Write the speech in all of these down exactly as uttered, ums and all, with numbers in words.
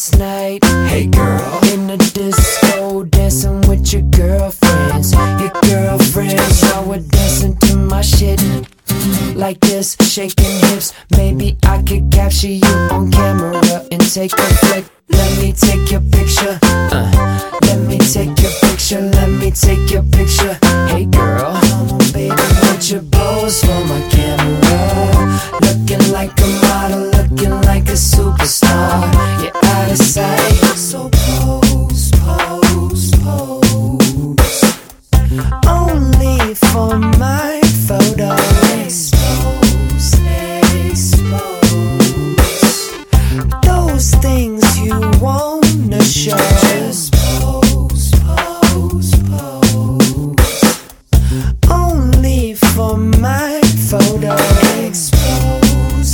last night? Hey girl, in the disco, dancing with your girlfriends. Your girlfriends, y'all were dancing to my shit like this, shaking hips. Maybe I could capture you on camera and take a flick. Let me take your picture. Uh, let me take your picture. Let me take your picture. Hey girl, come on baby, put your pose for my camera. Looking like a model, looking like a superstar. You're out of sight, so pose, pose, pose. Only for my photo. Expose, expose those things you wanna show. Just pose, pose, pose. Only for my photo. Expose,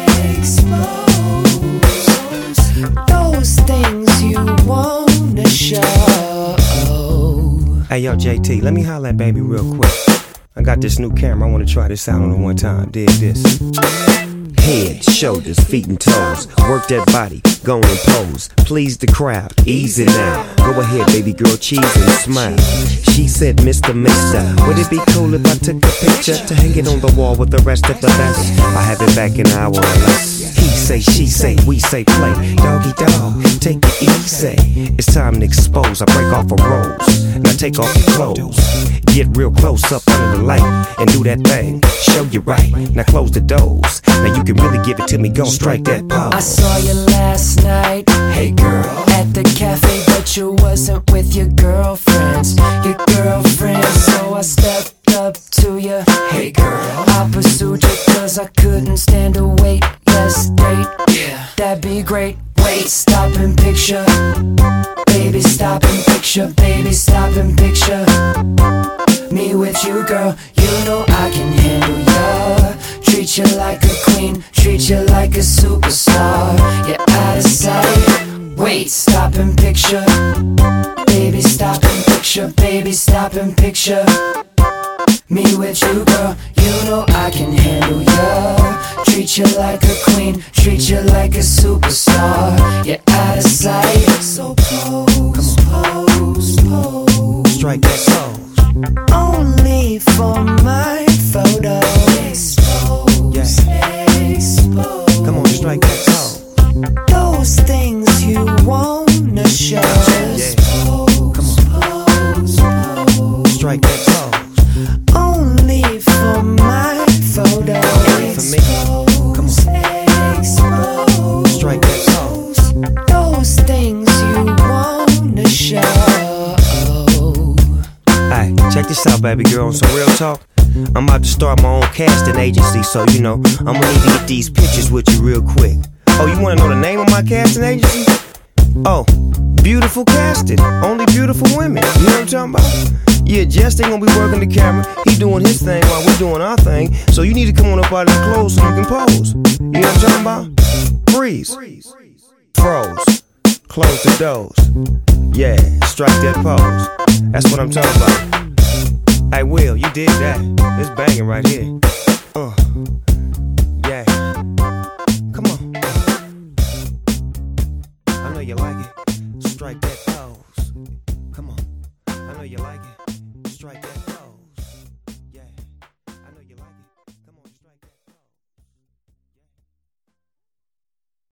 expose those things you wanna show. Hey yo, J T, let me holler at baby real quick. I got this new camera, I wanna try this out on it one time. Dig this. Head, shoulders, feet and toes. Work that body, go and pose. Please the crowd, easy now. Go ahead, baby girl, cheese and smile. She said, Mister Mister, would it be cool if I took a picture to hang it on the wall with the rest of the best? I have it back in an hour or less. He say, she say, we say play. Doggy dog, take it easy. It's time to expose, I break off a rose. Now take off your clothes. Get real close up under the light and do that thing. Show you right. Now close the doors. Now you can really give it to me. Go strike that pose. I saw you last night. Hey girl, at the cafe, but you wasn't with your girlfriends. Your girlfriends, so I stepped up to you. Hey girl, I pursued you cause I couldn't stand to wait. Let's date, yeah, that'd be great. Wait, stop and picture. Baby, stop and picture. Baby, stop and picture me with you, girl. You know I can handle ya. Treat you like a queen, treat you like a superstar. You're out of sight. Wait, stop and picture. Baby, stop and picture. Baby, stop and picture me with you, girl. You know I can handle ya. Treat you like a queen, treat you like a superstar. You're out of sight. So pose, pose, pose. Strike that pose. Only for my photo. Expose, yeah. Expose. Come on, strike that pose. Those things you wanna show. Just yeah. pose, Come on. pose, pose. Strike that pose. Only for my photo. Only for me. Come on. Expose. Strike that pose. Those things you wanna show. Hey, check this out, baby girl, on some real talk. I'm about to start my own casting agency, so you know, I'm gonna need to get these pictures with you real quick. Oh, you wanna know the name of my casting agency? Oh, Beautiful Casting. Only beautiful women. You know what I'm talking about? Yeah, Jess ain't gonna be working the camera. He doing his thing while we doing our thing. So you need to come on up out of the clothes so you can pose. You know what I'm talking about? Freeze. Froze. Close the doors. Yeah, strike that pose. That's what I'm talking about. Hey, Will, you did that. It's banging right here. Uh, yeah. Come on. I know you like it. Strike that pose. Come on. I know you like it.